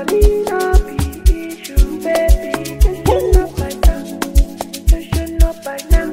money no be issue, baby. Just shut up by now. Just shut up by now.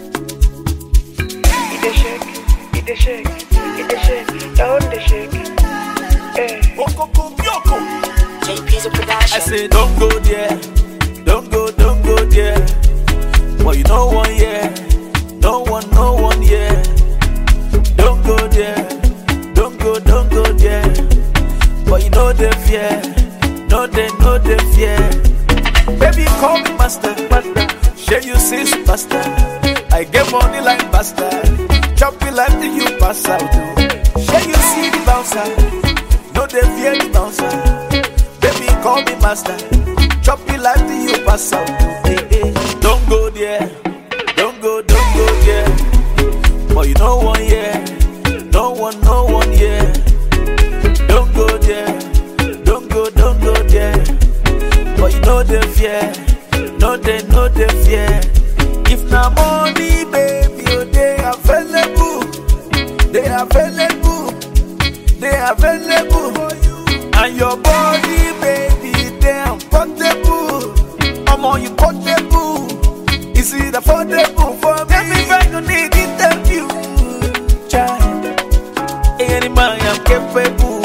It a shake, it a shake, it a shake, down the shake. Hey. JP's a production. I say don't go there, don't go there. But you know one yeah, no one yeah. Don't go there, don't go there. But you know the fear, no they fear. Baby call me master, share you see superstar. I get money like bastard, chop it like the you pass out. Share you see the bouncer, no they fear the bouncer. Baby call me master, chop it like the you pass out. Don't go there, don't go there. But you know one yeah, no one yeah. Don't go there, don't go there. But you know the fear, no they fear. If na money, baby, oh, they available. And your body, baby, they portable. I'm on you portable. Is it affordable for me? Every friend you need interview. Child, any man I'm capable.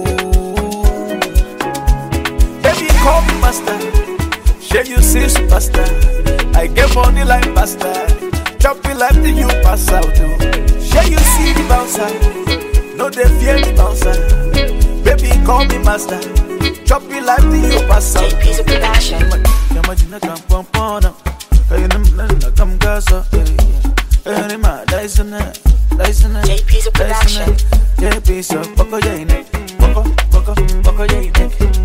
Baby, call me master. Share you see superstar. I get money like bastard. Chop it like the you pass out. Share you see the bouncer. No they fear the bouncer. Baby call me master. Chop it like the you pass out. JP's a production. Imagine I come pompona. Come casa. JP's a production. JP's a Boko Jane. Boko Jane.